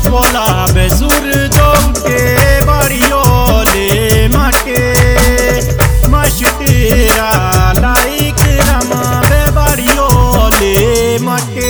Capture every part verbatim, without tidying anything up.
बोला बेसुर जोटे बाड़ियो ले माटे मस्तेरा लाइक रमा बे बाड़ियो ले माटे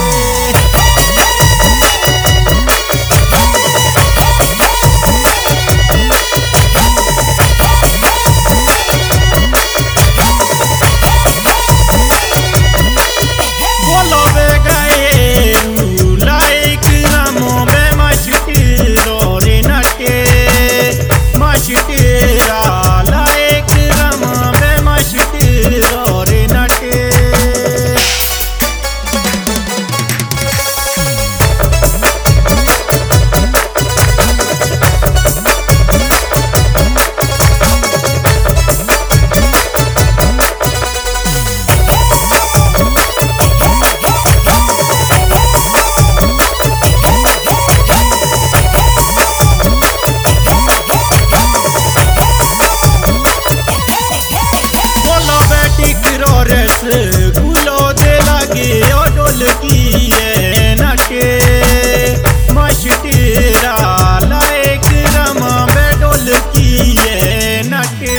गुलो दे लगे डोल की नटे मस्तेरा लाइक रमा बे डोल की नटे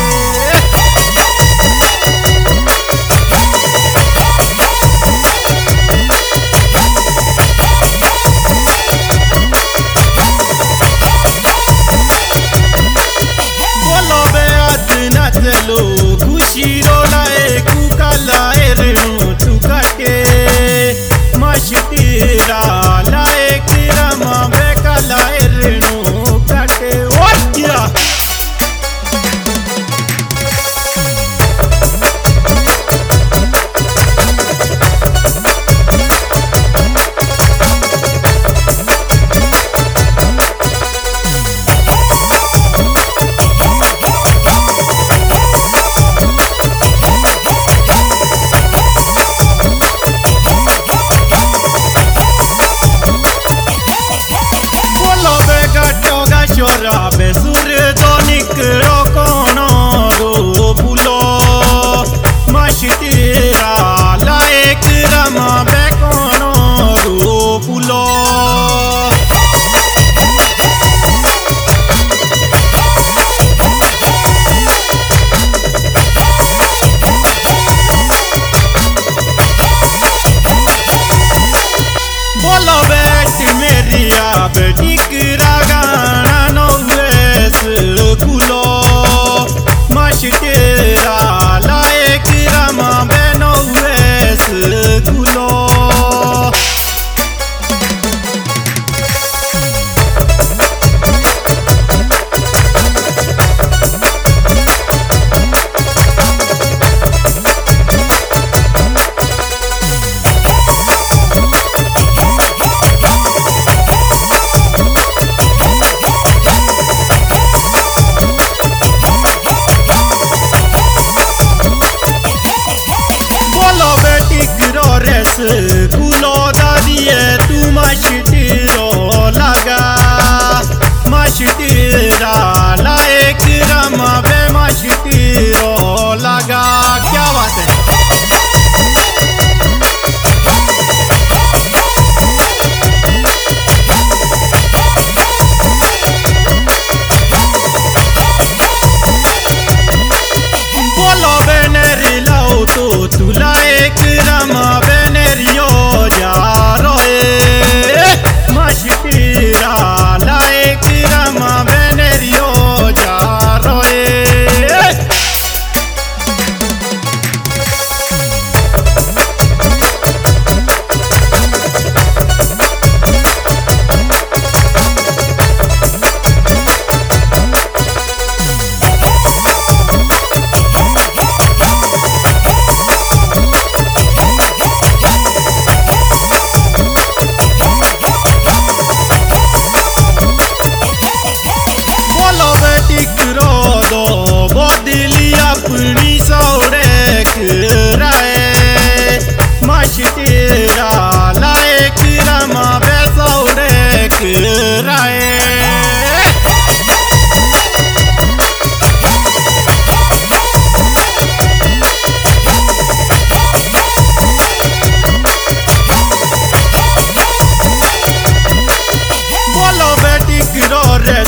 बोलो बे आज नचलो खुशी रोलाए कुकालाए रेणु चुकाटे मस्तेरा लाइक रमा बे कालाए रेणु काटे ओ क्या चोरा बेसुर जो निकलो कोनो रो पुलो मस्तेरा लाइक रमा बे कोनो रो पुलो बोलो बेट मेरिया बेटी किरा गाना गुलो मस्तेरा लाइक रमा बे नौवेस गुलो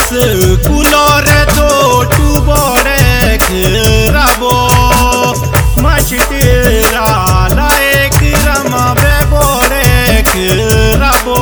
কুলরে তো টুবরে রাবো মাছিরা লায়ক রমাবে বরে রাবো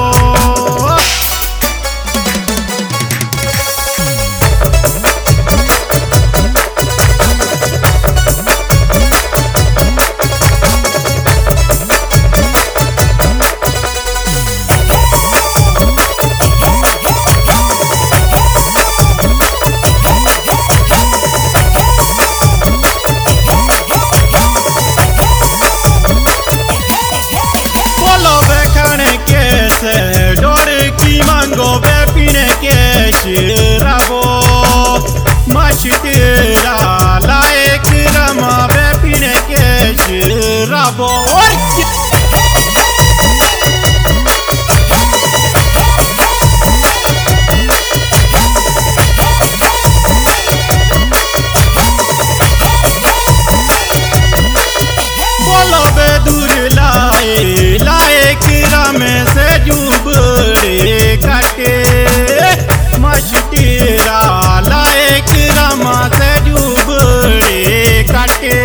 Gobe pine ke shirabo mashitira laik rama be pine ke shirabo bolo be dur lae laik rame se jubde kate mashitira laik rama se jubde kate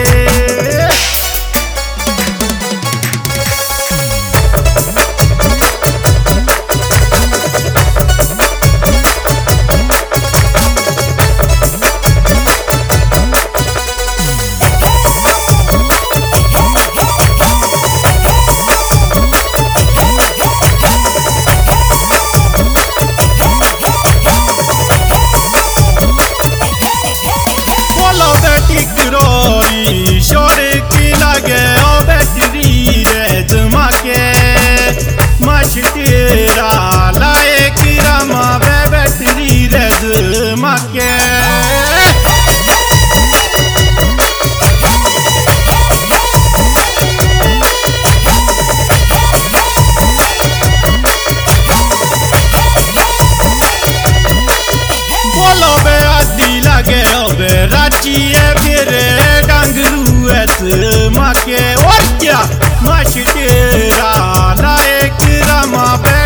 mashitira laik rama be betri rez make bolo be adi lage obe rachi e pire dangru et make or kya mashitira laik rama be